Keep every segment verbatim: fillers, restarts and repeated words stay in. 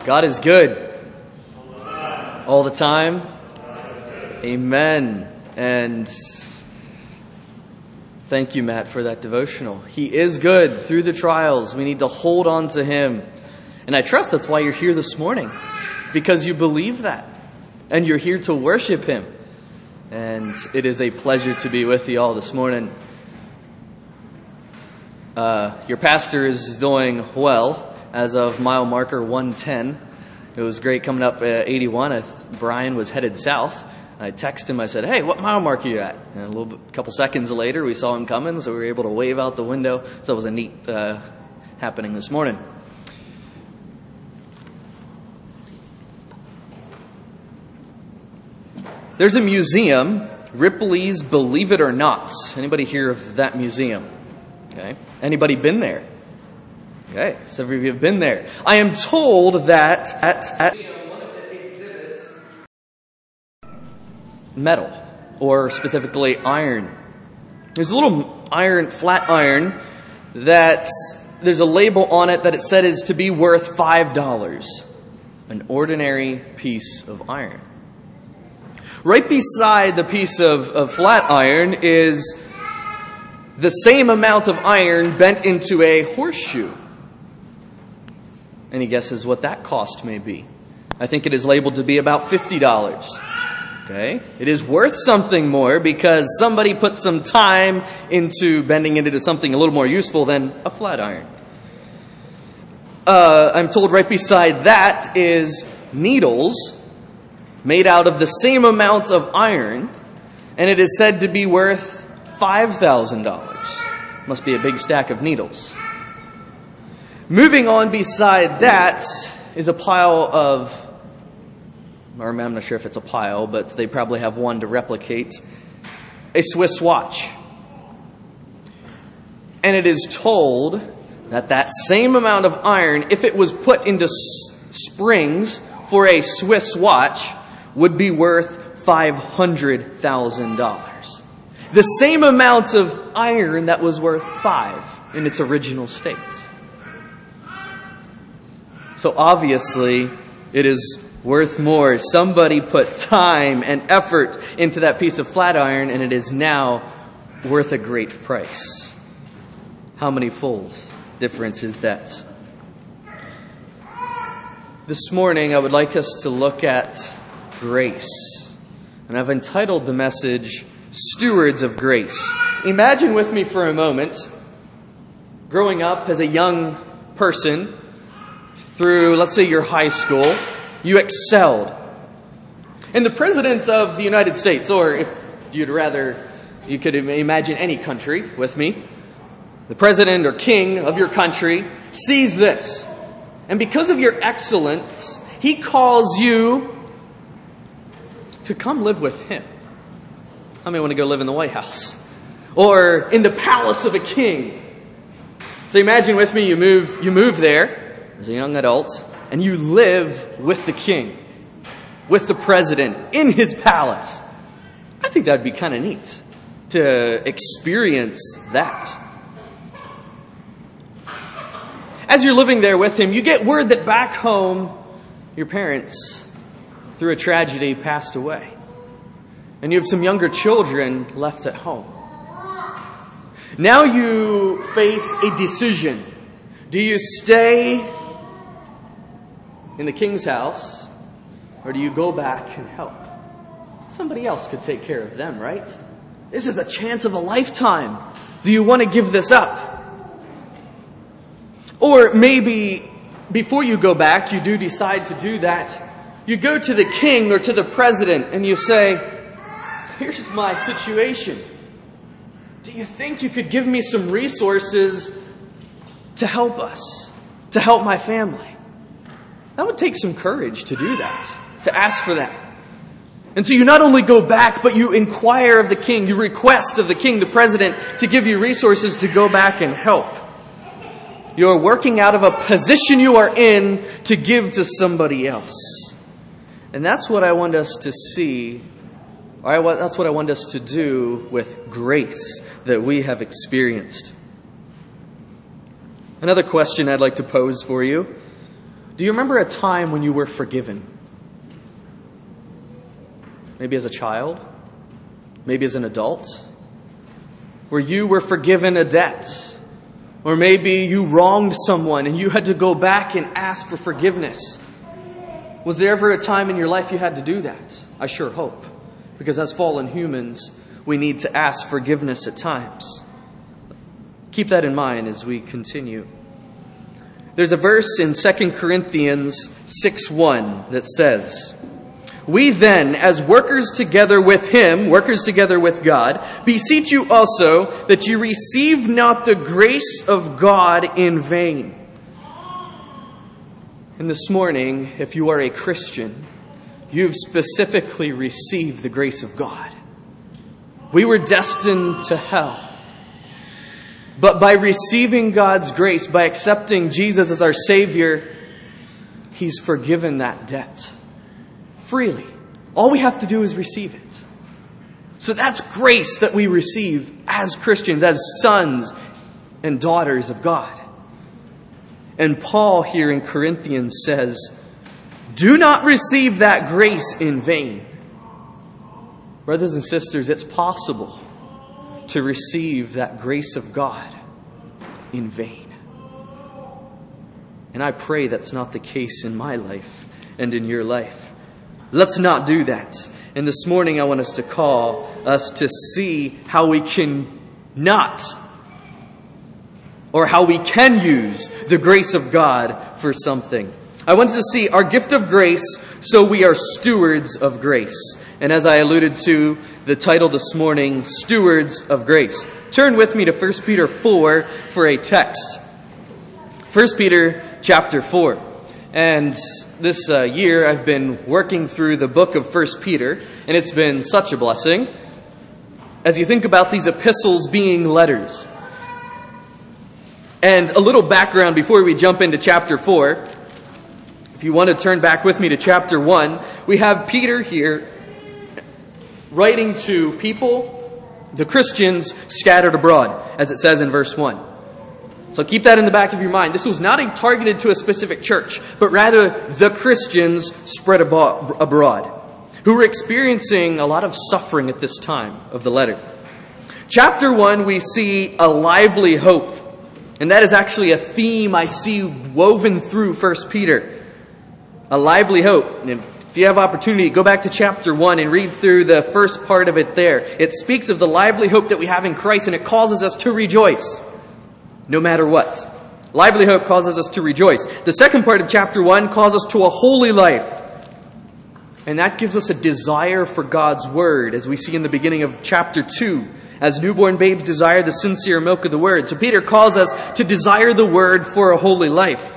God is good. All the time. Amen. And thank you, Matt, for that devotional. He is good through the trials. We need to hold on to Him. And I trust that's why you're here this morning, because you believe that. And you're here to worship Him. And it is a pleasure to be with you all this morning. Uh, your pastor is doing well as of mile marker one ten. It was great coming up at eighty-one. I th- Brian was headed south. I texted him. I said, "Hey, what mile mark are you at?" And a little bit, couple seconds later, we saw him coming, so we were able to wave out the window. So it was a neat uh, happening this morning. There's a museum, Ripley's Believe It or Not. Anybody hear of that museum? Okay. Anybody been there? Okay. Several of you have been there. I am told that at, at one of the exhibits, metal, or specifically iron. There's a little iron, flat iron, that there's a label on it that it said is to be worth five dollars. An ordinary piece of iron. Right beside the piece of, of flat iron is the same amount of iron bent into a horseshoe. Any guesses what that cost may be? I think it is labeled to be about fifty dollars. Okay? It is worth something more because somebody put some time into bending it into something a little more useful than a flat iron. Uh, I'm told right beside that is needles made out of the same amount of iron, and it is said to be worth five thousand dollars. Must be a big stack of needles. Moving on beside that is a pile of, or I'm not sure if it's a pile, but they probably have one to replicate, a Swiss watch. And it is told that that same amount of iron, if it was put into s- springs for a Swiss watch, would be worth five hundred thousand dollars. The same amount of iron that was worth five in its original state. So obviously, it is worth more. Somebody put time and effort into that piece of flat iron, and it is now worth a great price. How many fold difference is that? This morning, I would like us to look at grace. And I've entitled the message, Stewards of Grace. Imagine with me for a moment, growing up as a young person, through, let's say, your high school, you excelled. And the President of the United States, or if you'd rather, you could imagine any country with me, the President or King of your country sees this. And because of your excellence, he calls you to come live with him. How many want to go live in the White House? Or in the palace of a king? So imagine with me, you move, you move there as a young adult, and you live with the king, with the president, in his palace. I think that would be kind of neat to experience that. As you're living there with him, you get word that back home, your parents, through a tragedy, passed away. And you have some younger children left at home. Now you face a decision. Do you stay in the king's house, or do you go back and help? Somebody else could take care of them, right? This is a chance of a lifetime. Do you want to give this up? Or maybe before you go back, you do decide to do that. You go to the king or to the president and you say, "Here's my situation. Do you think you could give me some resources to help us, to help my family?" That would take some courage to do that, to ask for that. And so you not only go back, but you inquire of the king, you request of the king, the president, to give you resources to go back and help. You're working out of a position you are in to give to somebody else. And that's what I want us to see, or I, that's what I want us to do with grace that we have experienced. Another question I'd like to pose for you. Do you remember a time when you were forgiven? Maybe as a child, maybe as an adult, where you were forgiven a debt, or maybe you wronged someone and you had to go back and ask for forgiveness. Was there ever a time in your life you had to do that? I sure hope, because as fallen humans, we need to ask forgiveness at times. Keep that in mind as we continue. There's a verse in Second Corinthians six one that says, "We then, as workers together with Him, workers together with God, beseech you also that you receive not the grace of God in vain." And this morning, if you are a Christian, you've specifically received the grace of God. We were destined to hell. But by receiving God's grace, by accepting Jesus as our Savior, He's forgiven that debt. Freely. All we have to do is receive it. So that's grace that we receive as Christians, as sons and daughters of God. And Paul here in Corinthians says, do not receive that grace in vain. Brothers and sisters, it's possible to receive that grace of God in vain. And I pray that's not the case in my life and in your life. Let's not do that. And this morning I want us to call us to see how we can not, or how we can use the grace of God for something. I want us to see our gift of grace, so we are stewards of grace. And as I alluded to, the title this morning, Stewards of Grace. Turn with me to First Peter four for a text. First Peter chapter four. And this uh, year I've been working through the book of First Peter, and it's been such a blessing. As you think about these epistles being letters. And a little background before we jump into chapter four. If you want to turn back with me to chapter one, we have Peter here writing to people, the Christians scattered abroad, as it says in verse one. So keep that in the back of your mind. This was not targeted to a specific church, but rather the Christians spread abroad, who were experiencing a lot of suffering at this time of the letter. Chapter one, we see a lively hope. And that is actually a theme I see woven through First Peter. A lively hope. And if you have opportunity, go back to chapter one and read through the first part of it there. It speaks of the lively hope that we have in Christ, and it causes us to rejoice. No matter what. Lively hope causes us to rejoice. The second part of chapter one calls us to a holy life. And that gives us a desire for God's word, as we see in the beginning of chapter two. As newborn babes desire the sincere milk of the word. So Peter calls us to desire the word for a holy life.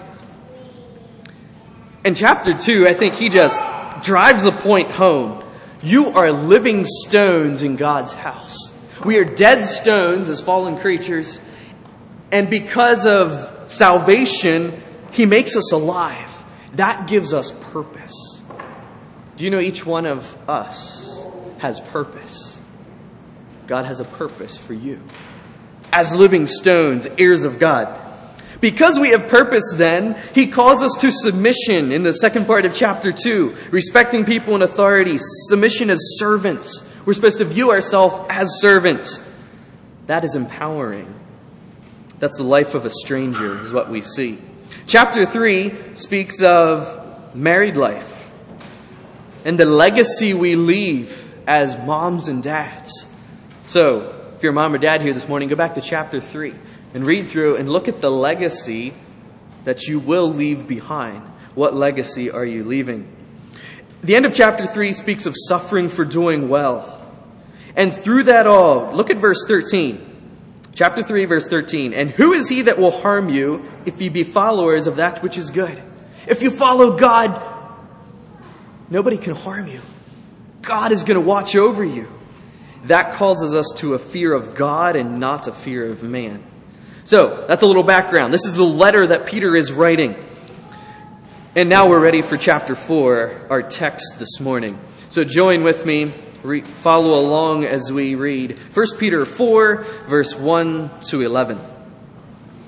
In chapter two, I think he just drives the point home. You are living stones in God's house. We are dead stones as fallen creatures. And because of salvation, He makes us alive. That gives us purpose. Do you know each one of us has purpose? God has a purpose for you. As living stones, heirs of God. Because we have purpose then, He calls us to submission in the second part of chapter two. Respecting people in authority. Submission as servants. We're supposed to view ourselves as servants. That is empowering. That's the life of a stranger, is what we see. Chapter three speaks of married life. And the legacy we leave as moms and dads. So, if you're a mom or dad here this morning, go back to chapter three and read through and look at the legacy that you will leave behind. What legacy are you leaving? The end of chapter three speaks of suffering for doing well. And through that all, look at verse thirteen. Chapter three, verse thirteen. And who is he that will harm you if ye be followers of that which is good? If you follow God, nobody can harm you. God is going to watch over you. That causes us to a fear of God and not a fear of man. So, that's a little background. This is the letter that Peter is writing. And now we're ready for chapter four, our text this morning. So join with me. Re- follow along as we read First Peter four, verse one to eleven.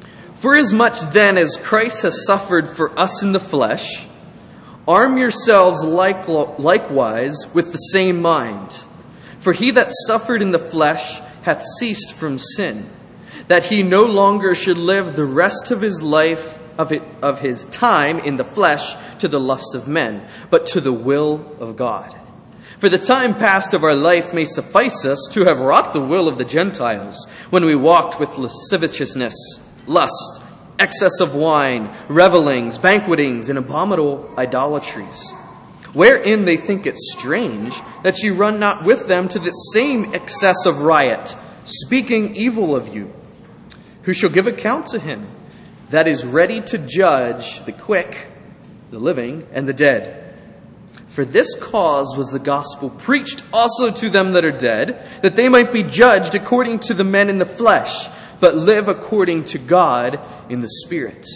For as much then as Christ has suffered for us in the flesh, arm yourselves like, likewise with the same mind. For he that suffered in the flesh hath ceased from sin, that he no longer should live the rest of his life of, it, of his time in the flesh to the lust of men, but to the will of God. For the time past of our life may suffice us to have wrought the will of the Gentiles, when we walked with lasciviousness, lust, excess of wine, revellings, banquetings, and abominable idolatries, wherein they think it strange that ye run not with them to the same excess of riot, speaking evil of you. Who shall give account to him that is ready to judge the quick, the living, and the dead? For this cause was the gospel preached also to them that are dead, that they might be judged according to the men in the flesh, but live according to God in the Spirit.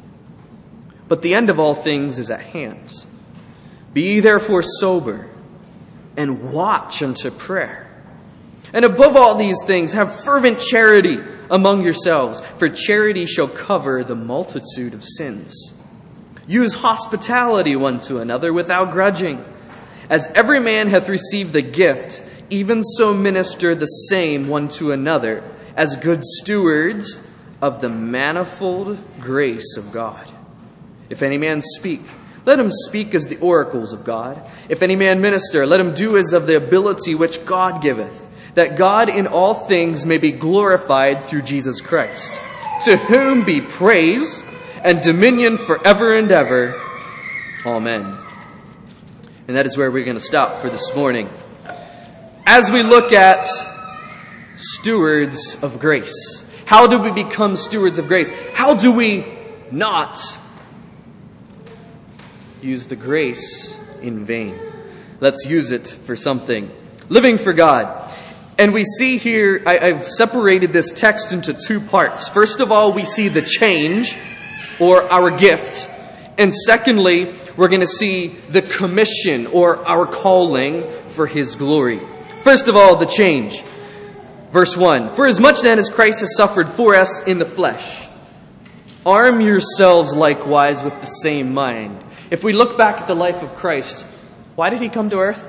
But the end of all things is at hand. Be ye therefore sober, and watch unto prayer. And above all these things, have fervent charity among yourselves, for charity shall cover the multitude of sins. Use hospitality one to another without grudging. As every man hath received the gift, even so minister the same one to another, as good stewards of the manifold grace of God. If any man speak, let him speak as the oracles of God. If any man minister, let him do as of the ability which God giveth, that God in all things may be glorified through Jesus Christ, to whom be praise and dominion forever and ever. Amen. And that is where we're going to stop for this morning, as we look at stewards of grace. How do we become stewards of grace? How do we not use the grace in vain? Let's use it for something. Living for God. And we see here, I, I've separated this text into two parts. First of all, we see the change, or our gift. And secondly, we're going to see the commission, or our calling for His glory. First of all, the change. Verse one, for as much then as Christ has suffered for us in the flesh, arm yourselves likewise with the same mind. If we look back at the life of Christ, why did He come to earth?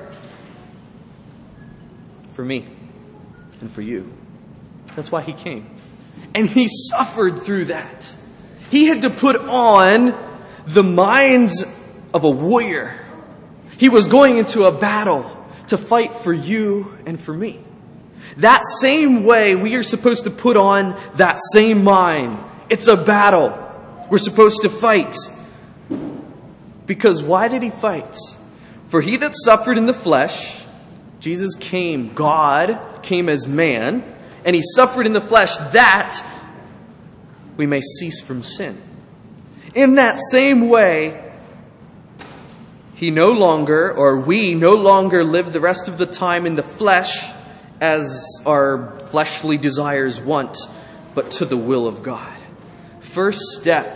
For me and for you. That's why He came. And He suffered through that. He had to put on the minds of a warrior. He was going into a battle to fight for you and for me. That same way, we are supposed to put on that same mind. It's a battle. We're supposed to fight. Because why did He fight? For He that suffered in the flesh, Jesus came, God came as man, and He suffered in the flesh that we may cease from sin. In that same way, He no longer, or we no longer live the rest of the time in the flesh as our fleshly desires want, but to the will of God. First step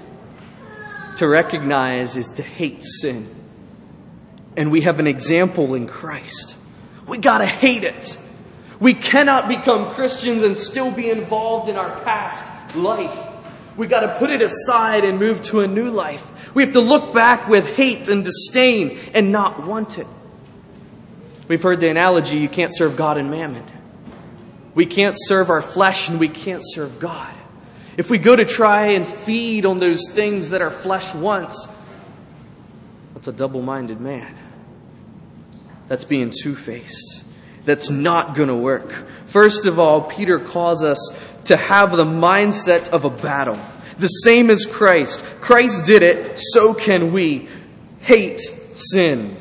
to recognize is to hate sin. And we have an example in Christ. We gotta hate it. We cannot become Christians and still be involved in our past life. We got to put it aside and move to a new life. We have to look back with hate and disdain and not want it. We've heard the analogy, you can't serve God and mammon. We can't serve our flesh and we can't serve God. If we go to try and feed on those things that our flesh wants, that's a double-minded man. That's being two-faced. That's not going to work. First of all, Peter calls us to have the mindset of a battle. The same as Christ. Christ did it, so can we. Hate sin.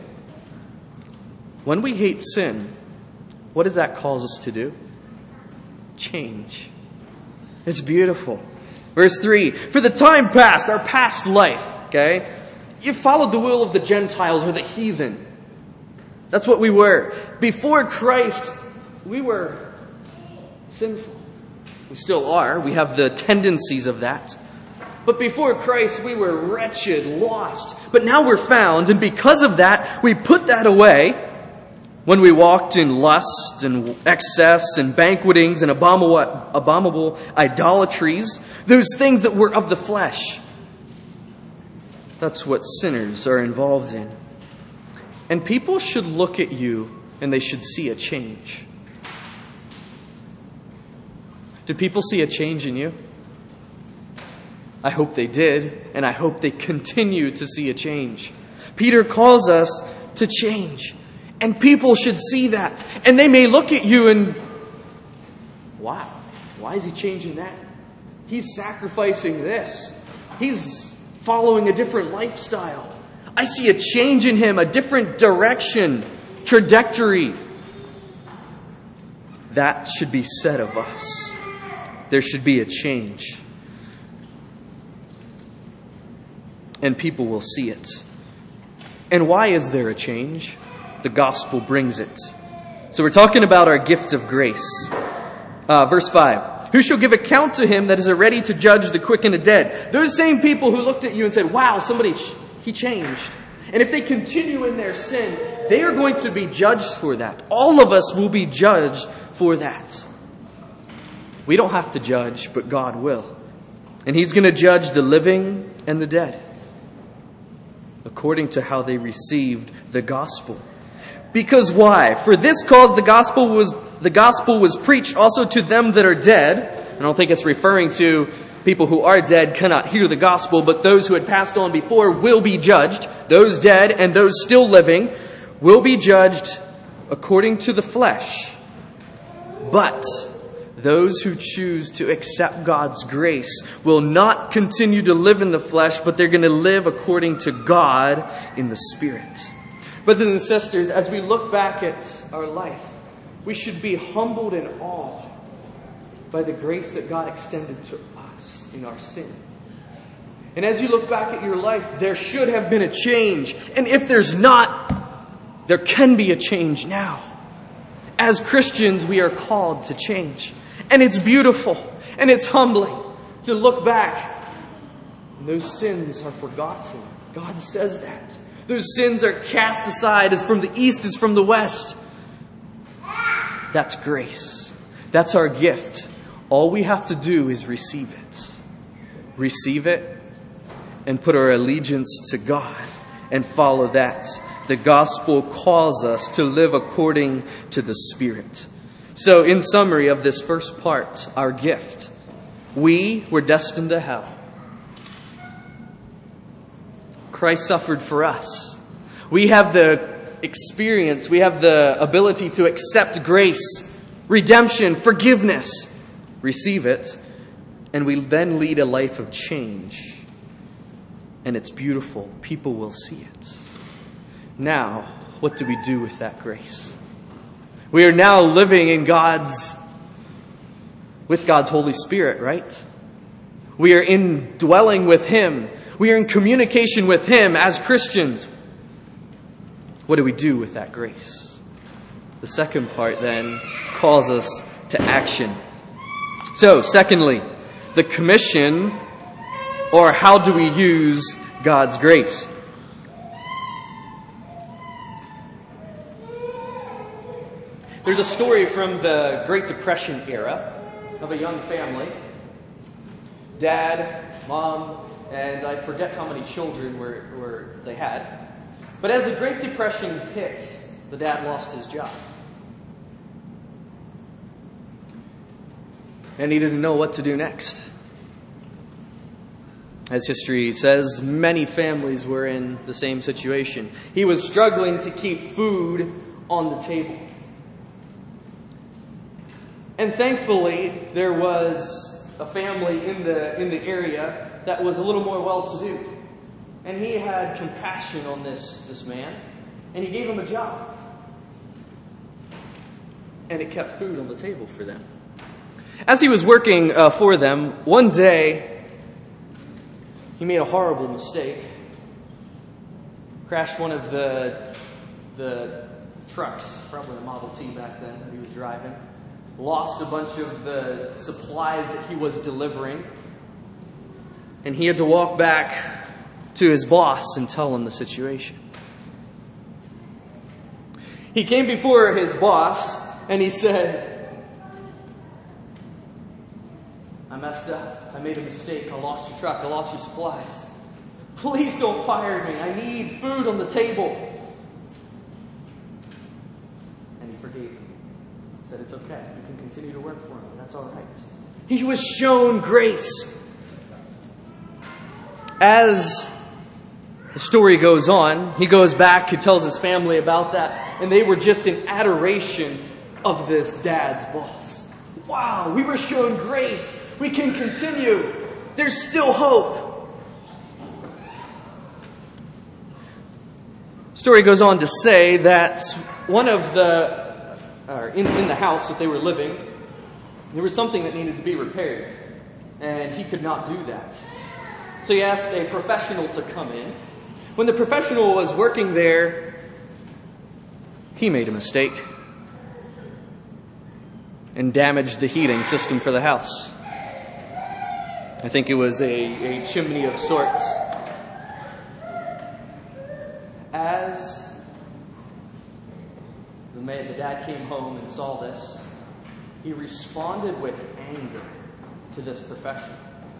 When we hate sin, what does that cause us to do? Change. It's beautiful. Verse three, for the time past, our past life, okay? You followed the will of the Gentiles or the heathen. That's what we were. Before Christ, we were sinful. We still are. We have the tendencies of that. But before Christ, we were wretched, lost. But now we're found, and because of that, we put that away. When we walked in lust and excess and banquetings and abominable, abominable idolatries, those things that were of the flesh. That's what sinners are involved in. And people should look at you and they should see a change. Did people see a change in you? I hope they did, and I hope they continue to see a change. Peter calls us to change, and people should see that. And they may look at you and, wow, why is he changing that? He's sacrificing this. He's following a different lifestyle. I see a change in him, a different direction, trajectory. That should be said of us. There should be a change. And people will see it. And why is there a change? The gospel brings it. So we're talking about our gift of grace. Uh, verse five. Who shall give account to him that is ready to judge the quick and the dead? Those same people who looked at you and said, wow, somebody, he changed. And if they continue in their sin, they are going to be judged for that. All of us will be judged for that. We don't have to judge, but God will. And He's going to judge the living and the dead according to how they received the gospel. Because why? For this cause the gospel was the gospel was preached also to them that are dead. I don't think it's referring to people who are dead cannot hear the gospel, but those who had passed on before will be judged. Those dead and those still living will be judged according to the flesh. But those who choose to accept God's grace will not continue to live in the flesh, but they're going to live according to God in the Spirit. Brothers and sisters, as we look back at our life, we should be humbled and awed by the grace that God extended to us in our sin. And as you look back at your life, there should have been a change. And if there's not, there can be a change now. As Christians, we are called to change. And it's beautiful and it's humbling to look back. And those sins are forgotten. God says that. Those sins are cast aside as from the east as from the west. That's grace. That's our gift. All we have to do is receive it. Receive it and put our allegiance to God and follow that. The gospel calls us to live according to the Spirit. So, in summary of this first part, our gift, we were destined to hell. Christ suffered for us. We have the experience, we have the ability to accept grace, redemption, forgiveness, receive it, and we then lead a life of change. And it's beautiful. People will see it. Now, what do we do with that grace? We are now living in God's, with God's Holy Spirit, right? We are indwelling with Him. We are in communication with Him as Christians. What do we do with that grace? The second part then calls us to action. So, secondly, the commission, or how do we use God's grace? There's a story from the Great Depression era of a young family. Dad, mom, and I forget how many children were, were they had. But as the Great Depression hit, the dad lost his job. And he didn't know what to do next. As history says, many families were in the same situation. He was struggling to keep food on the table. And thankfully, there was a family in the in the area that was a little more well-to-do. And he had compassion on this, this man, and he gave him a job. And it kept food on the table for them. As he was working uh, for them, one day, he made a horrible mistake. Crashed one of the, the trucks, probably a Model T back then that he was driving. Lost a bunch of the supplies that he was delivering. And he had to walk back to his boss and tell him the situation. He came before his boss and he said, I messed up. I made a mistake. I lost your truck. I lost your supplies. Please don't fire me. I need food on the table. And he forgave him. He said, it's okay. You can continue to work for him. That's all right. He was shown grace. As the story goes on, he goes back, he tells his family about that, and they were just in adoration of this dad's boss. Wow, we were shown grace. We can continue. There's still hope. Story goes on to say that one of the, or in, in the house that they were living, there was something that needed to be repaired, and he could not do that. So he asked a professional to come in. When the professional was working there, he made a mistake and damaged the heating system for the house. I think it was a, a chimney of sorts. As the, man, the dad came home and saw this, he responded with anger to this professional.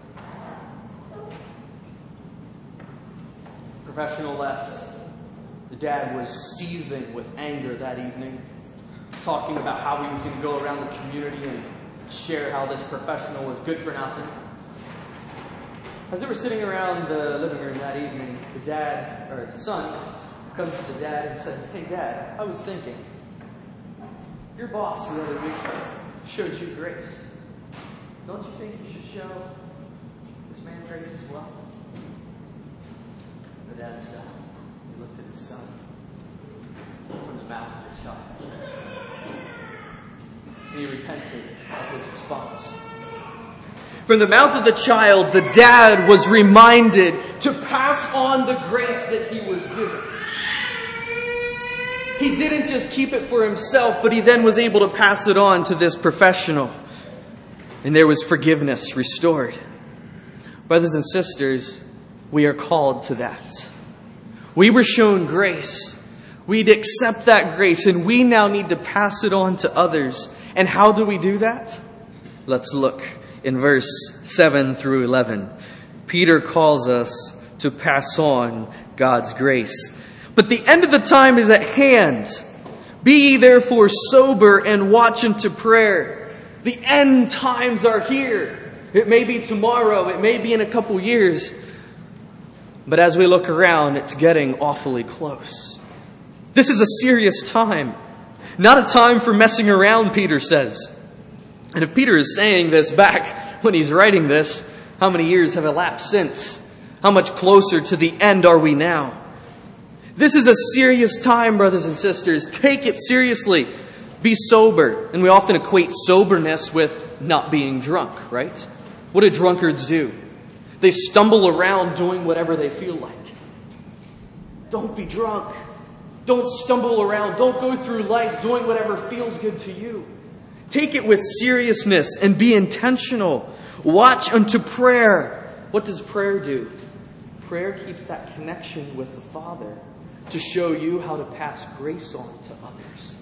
The professional left. The dad was seething with anger that evening, talking about how he was going to go around the community and share how this professional was good for nothing. As they were sitting around the living room that evening, the dad, or the son, comes to the dad and says, hey Dad, I was thinking, your boss the other week showed you grace. Don't you think you should show this man grace as well? The dad stopped. He looked at his son from the mouth of the child. And he repented of his response. From the mouth of the child, the dad was reminded to pass on the grace that he was given. He didn't just keep it for himself, but he then was able to pass it on to this professional. And there was forgiveness restored. Brothers and sisters, we are called to that. We were shown grace. We'd accept that grace, and we now need to pass it on to others. And how do we do that? Let's look in verse seven through eleven. Peter calls us to pass on God's grace. But the end of the time is at hand. Be ye therefore sober and watch unto prayer. The end times are here. It may be tomorrow. It may be in a couple years. But as we look around, it's getting awfully close. This is a serious time. Not a time for messing around, Peter says. And if Peter is saying this back when he's writing this, how many years have elapsed since? How much closer to the end are we now? This is a serious time, brothers and sisters. Take it seriously. Be sober. And we often equate soberness with not being drunk, right? What do drunkards do? They stumble around doing whatever they feel like. Don't be drunk. Don't stumble around. Don't go through life doing whatever feels good to you. Take it with seriousness and be intentional. Watch unto prayer. What does prayer do? Prayer keeps that connection with the Father to show you how to pass grace on to others.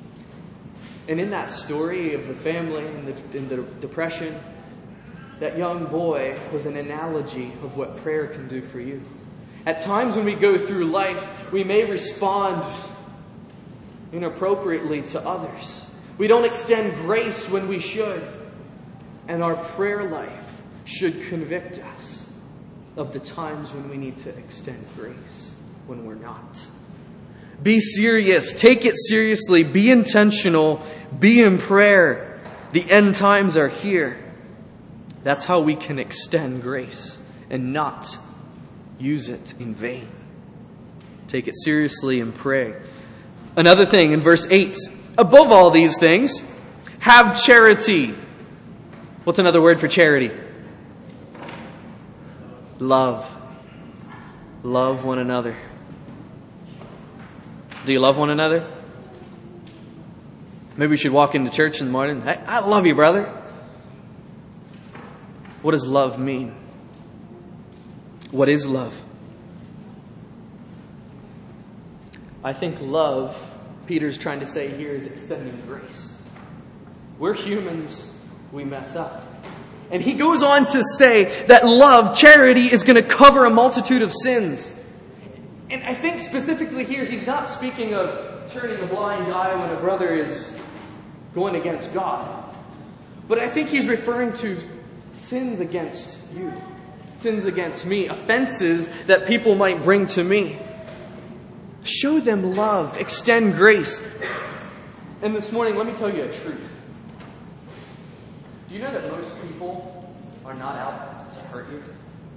And in that story of the family and the, in the depression, that young boy was an analogy of what prayer can do for you. At times when we go through life, we may respond inappropriately to others. We don't extend grace when we should. And our prayer life should convict us of the times when we need to extend grace when we're not. Be serious. Take it seriously. Be intentional. Be in prayer. The end times are here. That's how we can extend grace and not use it in vain. Take it seriously and pray. Another thing in verse eight. Above all these things, have charity. What's another word for charity? Love. Love one another. Do you love one another? Maybe we should walk into church in the morning. Hey, I love you, brother. What does love mean? What is love? I think love Peter's trying to say here is extending grace. We're humans, we mess up. And he goes on to say that love, charity, is going to cover a multitude of sins. And I think specifically here, he's not speaking of turning a blind eye when a brother is going against God. But I think he's referring to sins against you, sins against me, offenses that people might bring to me. Show them love, extend grace. And this morning, let me tell you a truth. Do you know that most people are not out to hurt you?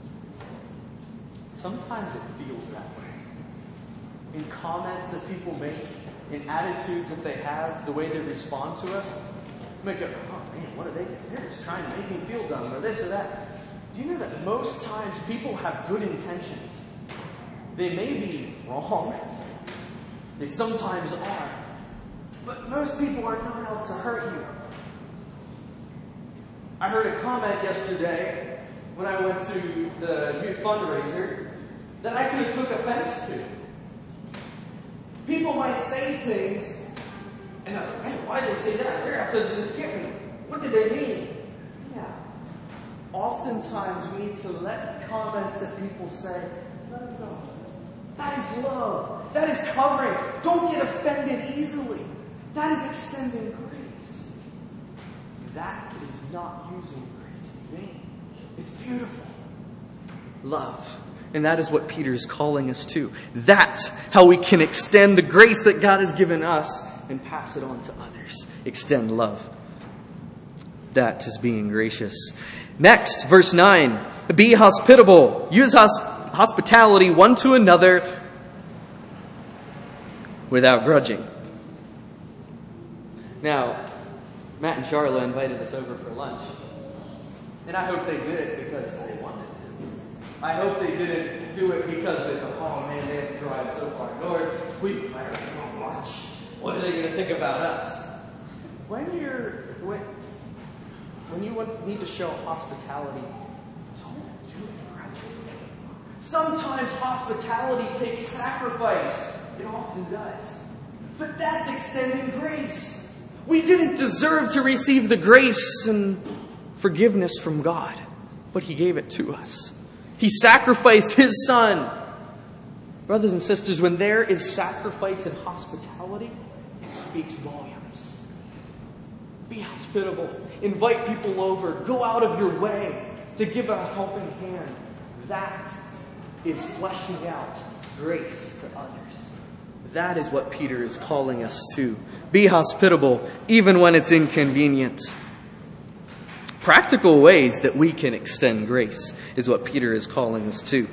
Sometimes it feels that way. In comments that people make, in attitudes that they have, the way they respond to us, you might go, oh man, what are they doing? They're just trying to make me feel dumb, or this or that. Do you know that most times people have good intentions? They may be wrong. They sometimes are. But most people are not out to hurt you. I heard a comment yesterday when I went to the youth fundraiser that I could have took offense to. People might say things, and I was like, man, why did they say that? They're out to just get me. What did they mean? Yeah. Oftentimes we need to let comments that people say, let them go. That is love. That is covering. Don't get offended easily. That is extending grace. That is not using grace in vain. It's beautiful. Love. And that is what Peter is calling us to. That's how we can extend the grace that God has given us and pass it on to others. Extend love. That is being gracious. Next, verse nine. Be hospitable. Use hos- hospitality one to another without grudging. Now, Matt and Charla invited us over for lunch. And I hope they did it because they wanted to. I hope they didn't do it because they thought, oh man, they have to drive so far north. We better go lunch. What are they going to think about us? When you're when, when you want, need to show hospitality, don't do it grudgingly. Sometimes hospitality takes sacrifice. It often does. But that's extending grace. We didn't deserve to receive the grace and forgiveness from God, but He gave it to us. He sacrificed His Son. Brothers and sisters, when there is sacrifice and hospitality, it speaks volumes. Be hospitable. Invite people over. Go out of your way to give a helping hand. That is fleshing out grace to others. That is what Peter is calling us to. Be hospitable, even when it's inconvenient. Practical ways that we can extend grace is what Peter is calling us to.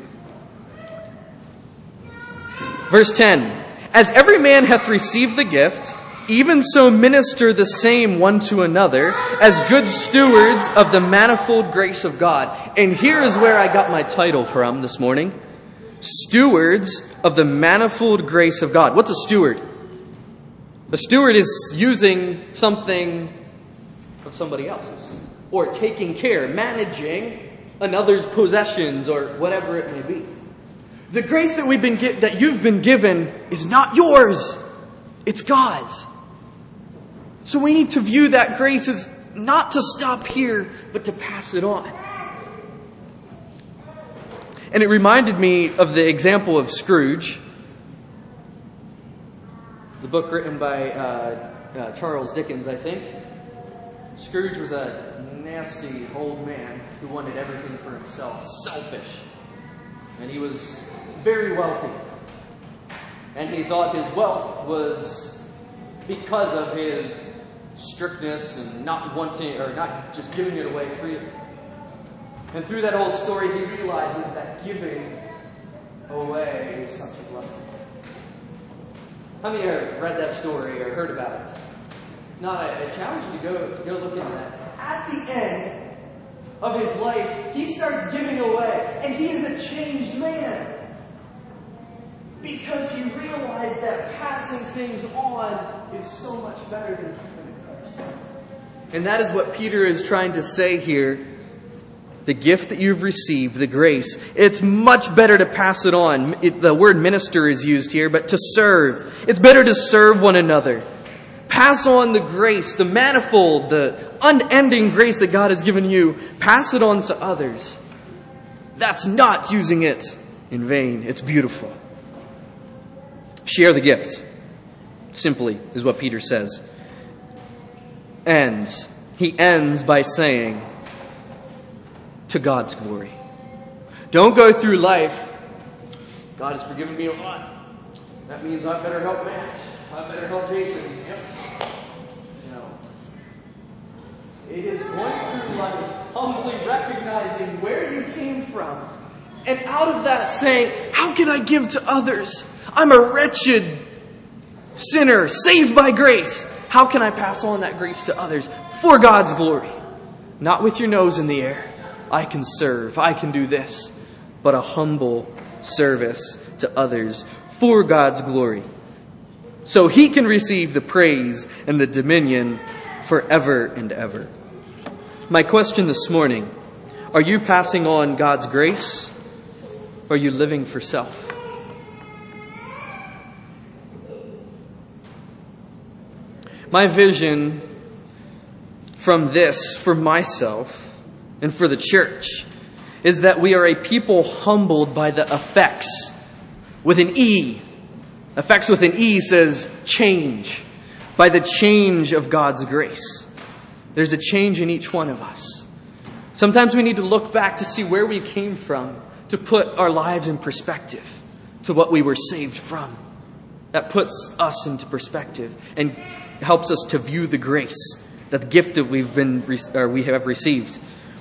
Verse ten. As every man hath received the gift, even so minister the same one to another, as good stewards of the manifold grace of God. And here is where I got my title from this morning. Stewards of the manifold grace of God. What's a steward? A steward is using something of somebody else's, or taking care, managing another's possessions, or whatever it may be. The grace that we've been gi- that you've been given is not yours; it's God's. So we need to view that grace as not to stop here, but to pass it on. And it reminded me of the example of Scrooge, the book written by uh, uh, Charles Dickens, I think. Scrooge was a nasty old man who wanted everything for himself, selfish. And he was very wealthy. And he thought his wealth was because of his strictness and not wanting, or not just giving it away freely. And through that whole story, he realizes that giving away is such a blessing. How many have read that story or heard about it? Not a, a challenge to go to go look into that. At the end of his life, he starts giving away, and he is a changed man because he realized that passing things on is so much better than keeping it for himself. And that is what Peter is trying to say here. the gift that you've received, the grace, it's much better to pass it on. It, the word minister is used here, but to serve. It's better to serve one another. Pass on the grace, the manifold, the unending grace that God has given you. Pass it on to others. That's not using it in vain. It's beautiful. Share the gift. Simply is what Peter says. And he ends by saying, to God's glory. Don't go through life, God has forgiven me a lot. That means I better help Matt. I better help Jason. Yep. No. It is going through life humbly recognizing where you came from. And out of that saying, how can I give to others? I'm a wretched sinner, saved by grace. How can I pass on that grace to others for God's glory? Not with your nose in the air. I can serve. I can do this. But a humble service to others for God's glory. So He can receive the praise and the dominion forever and ever. My question this morning, are you passing on God's grace? Or are you living for self? My vision from this, for myself and for the church, is that we are a people humbled by the effects with an E. Effects with an E says change. By the change of God's grace. There's a change in each one of us. Sometimes we need to look back to see where we came from, to put our lives in perspective to what we were saved from. That puts us into perspective and helps us to view the grace, the gift that we've been or we have received.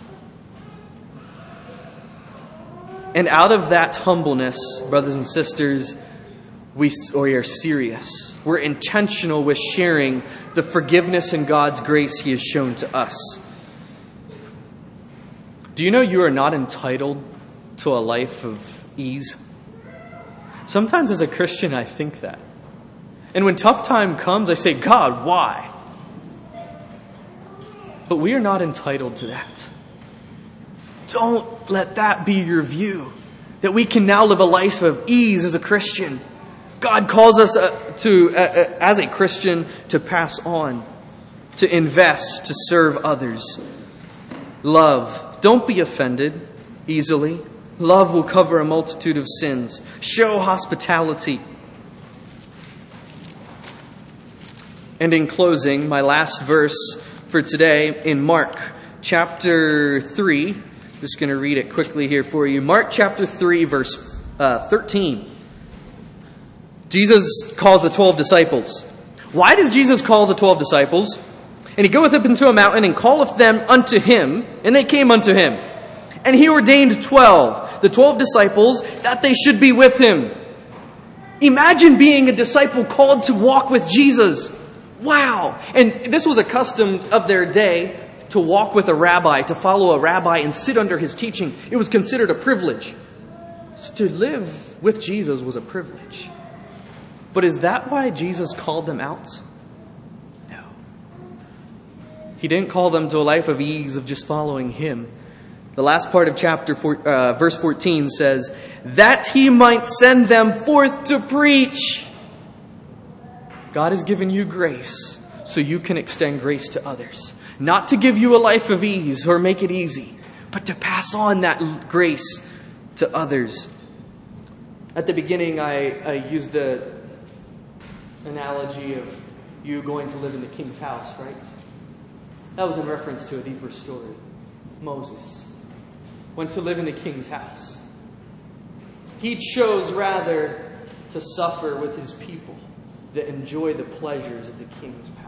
And out of that humbleness, brothers and sisters, we, we are serious. We're intentional with sharing the forgiveness and God's grace He has shown to us. Do you know you are not entitled to a life of ease? Sometimes as a Christian, I think that. And when tough time comes, I say, God, why? But we are not entitled to that. Don't let that be your view. That we can now live a life of ease as a Christian. God calls us uh, to, uh, uh, as a Christian, to pass on, to invest, to serve others. Love. Don't be offended easily. Love will cover a multitude of sins. Show hospitality. And in closing, my last verse for today in Mark chapter three. Just going to read it quickly here for you. Mark chapter three, verse uh, thirteen. Jesus calls the twelve disciples. Why does Jesus call the twelve disciples? And he goeth up into a mountain and calleth them unto him, and they came unto him. And he ordained twelve, the twelve disciples, that they should be with him. Imagine being a disciple called to walk with Jesus. Wow! And this was a custom of their day, to walk with a rabbi, to follow a rabbi and sit under his teaching. It was considered a privilege. So to live with Jesus was a privilege. But is that why Jesus called them out? No. He didn't call them to a life of ease, of just following him. The last part of chapter four, uh, verse fourteen says, that he might send them forth to preach. God has given you grace so you can extend grace to others. Not to give you a life of ease or make it easy, but to pass on that grace to others. At the beginning, I, I used the analogy of you going to live in the king's house, right? That was in reference to a deeper story. Moses went to live in the king's house. He chose rather to suffer with his people than enjoy the pleasures of the king's palace.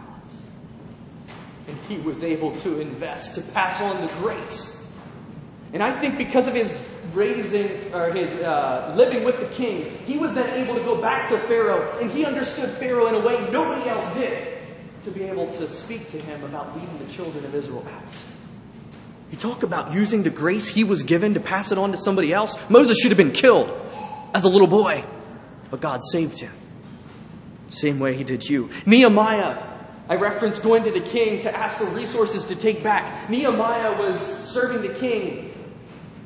And he was able to invest, to pass on the grace. And I think because of his raising, or his uh, living with the king, he was then able to go back to Pharaoh, and he understood Pharaoh in a way nobody else did, to be able to speak to him about leading the children of Israel out. You talk about using the grace he was given to pass it on to somebody else. Moses should have been killed as a little boy, but God saved him. Same way he did you. Nehemiah, I referenced going to the king to ask for resources to take back. Nehemiah was serving the king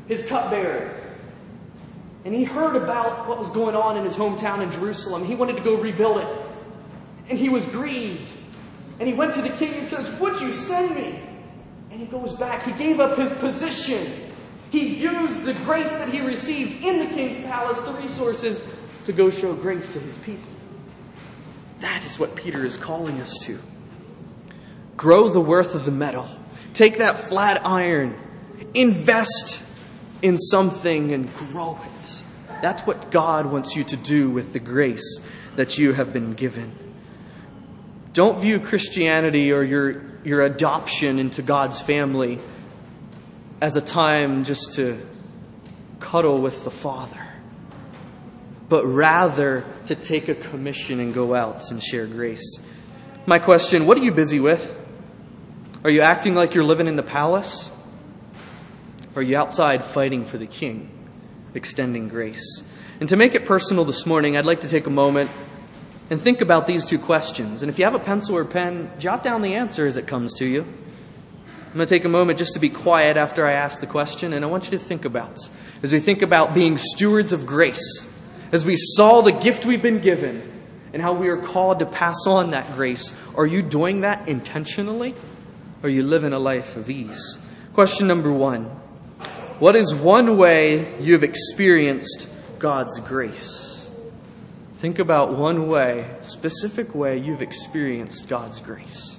his cupbearer. And he heard about what was going on in his hometown in Jerusalem. He wanted to go rebuild it. And he was grieved. And he went to the king and says, "Would you send me?" And he goes back. He gave up his position. He used the grace that he received in the king's palace, the resources, to go show grace to his people. That is what Peter is calling us to. Grow the worth of the metal. Take that flat iron. Invest in something and grow it. That's what God wants you to do with the grace that you have been given. Don't view Christianity or your, your adoption into God's family as a time just to cuddle with the Father, but rather to take a commission and go out and share grace. My question, what are you busy with? Are you acting like you're living in the palace? Or are you outside fighting for the King, extending grace? And to make it personal this morning, I'd like to take a moment and think about these two questions. And if you have a pencil or pen, jot down the answer as it comes to you. I'm going to take a moment just to be quiet after I ask the question, and I want you to think about, as we think about being stewards of grace, as we saw the gift we've been given and how we are called to pass on that grace, are you doing that intentionally? Or are you living a life of ease? Question number one. What is one way you've experienced God's grace? Think about one way, specific way you've experienced God's grace.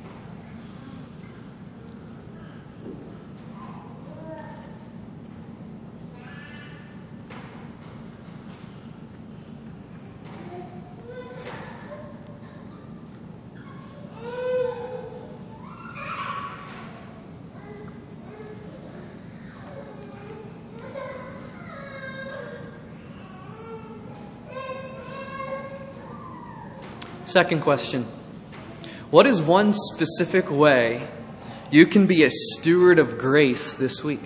Second question. What is one specific way you can be a steward of grace this week?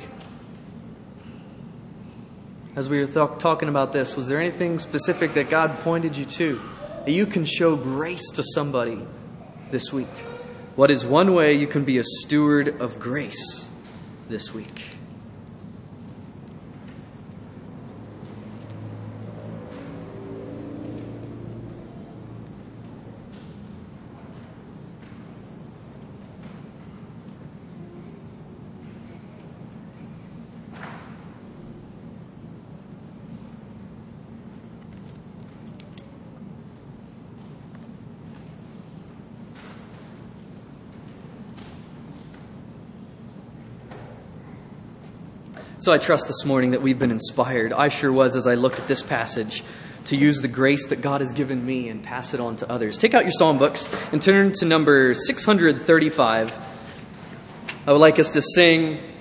As we were th- talking about this, was there anything specific that God pointed you to that you can show grace to somebody this week? What is one way you can be a steward of grace this week? So I trust this morning that we've been inspired. I sure was as I looked at this passage to use the grace that God has given me and pass it on to others. Take out your psalm books and turn to number six hundred thirty-five. I would like us to sing